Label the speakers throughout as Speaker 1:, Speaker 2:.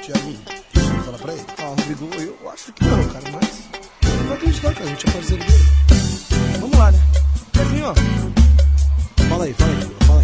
Speaker 1: Thiaguinho, deixa eu falar pra ele.
Speaker 2: Ah, Rodrigo, eu acho que não, cara, mas não vai acreditar, cara, a gente é parceiro dele. Vamos lá, né? Pezinho, ó.
Speaker 1: Fala aí, fala aí.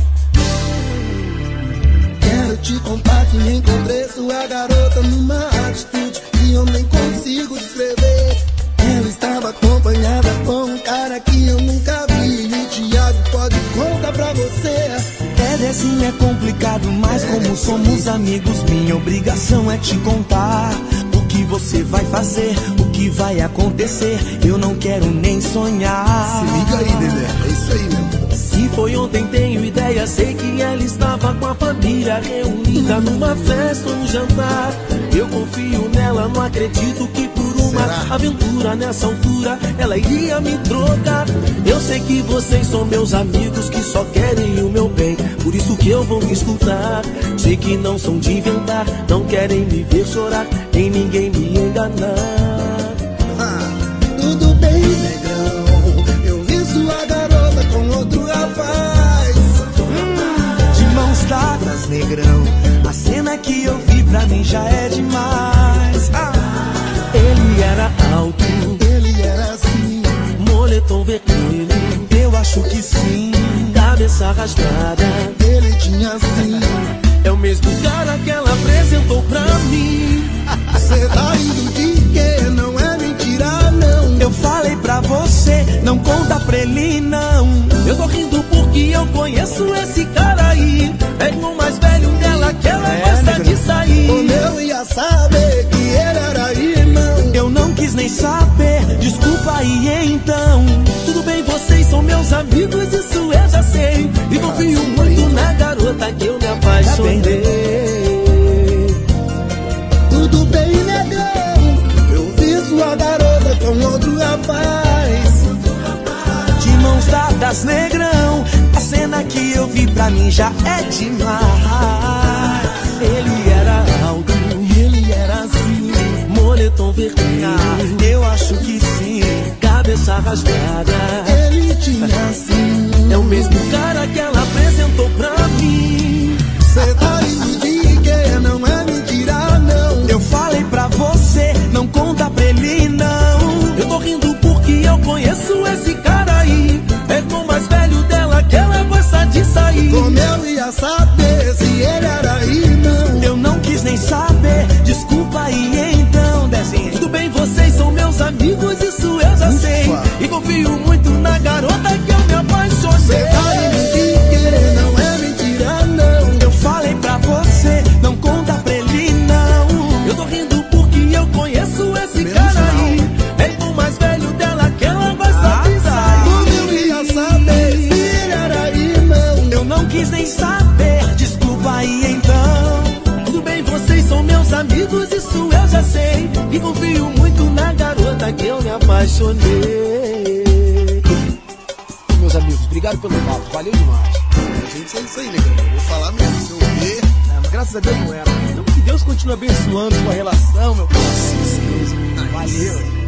Speaker 3: Quero te contar que encontrei sua garota numa atitude que eu nem consigo descrever. Ela estava acompanhada com um cara que eu nunca vi. E Thiago pode contar pra você.
Speaker 4: Assim é complicado, mas como somos amigos, minha obrigação é te contar o que você vai fazer, o que vai acontecer. Eu não quero nem sonhar.
Speaker 1: Se liga aí, Dedé, é isso aí, meu.
Speaker 4: Se foi ontem, tenho ideia. Sei que ela estava com a família reunida numa festa ou um jantar. Eu confio nela, não acredito que por uma aventura nessa altura ela iria me trocar. Eu sei que vocês são meus amigos que só querem o meu bem, por isso que eu vou me escutar. Sei que não são de inventar, não querem me ver chorar, nem ninguém me enganar.
Speaker 3: Tudo bem, negrão, eu vi sua garota com outro rapaz.
Speaker 4: De mãos dadas, negrão, a cena que eu vi pra mim já é demais. Ele era alto,
Speaker 3: ele era assim,
Speaker 4: moletom vermelho, eu acho que sim. Cabeça raspada,
Speaker 3: ele tinha assim.
Speaker 4: é o mesmo cara que ela apresentou pra mim.
Speaker 3: Cê tá rindo de quê? Não é mentira, não.
Speaker 4: Eu falei pra você, não conta pra ele não. Eu tô rindo porque eu conheço esse cara aí. É o mais velho dela que ela gosta de sair.
Speaker 3: Como eu ia saber que ele era irmão?
Speaker 4: Eu não quis nem saber, desculpa aí então. Tudo bem, vocês são meus amigos, isso eu já sei. E confio muito na garota que eu me apaixonei.
Speaker 3: Tudo bem, negão, eu vi sua garota com outro rapaz.
Speaker 4: De mãos dadas, negrão, a cena que eu vi pra mim já é demais. Ele era alto,
Speaker 3: Ele era assim,
Speaker 4: moletom vermelho, eu acho que sim. Cabeça raspada,
Speaker 3: ele tinha assim.
Speaker 4: é o mesmo cara que ela apresentou pra mim.
Speaker 3: Cê tá rindo de quê? Não é mentira, não.
Speaker 4: Eu falei pra você, não conta pra ele não. Eu tô rindo porque eu conheço esse cara aí. É o mais velho dela que ela gosta de sair.
Speaker 3: Como eu ia saber se ele era irmão?
Speaker 4: Eu não quis nem saber, desculpa aí então, Dezinho. Tudo bem, vocês são meus amigos, isso eu já sei. E confio muito na garota que eu me apaixonei.
Speaker 3: Cê tá rindo de quê? Não é mentira, não.
Speaker 4: Eu falei pra você, não conta pra ele não. Eu tô rindo porque eu conheço esse cara aí. É o mais velho dela que ela gosta de sair.
Speaker 3: Como eu ia saber se ele era irmão?
Speaker 4: Eu não quis nem saber, desculpa aí então. Tudo bem, vocês são meus amigos, isso eu já sei. E confio muito na garota que eu me apaixonei.
Speaker 2: Meus amigos, obrigado pelo papo, valeu demais.
Speaker 1: A gente é isso aí, negão. Eu vou falar mesmo, se eu ver.
Speaker 2: Mas graças a Deus não era. Então que Deus continue abençoando sua relação, meu pai.
Speaker 1: Sim, sim.
Speaker 2: Valeu.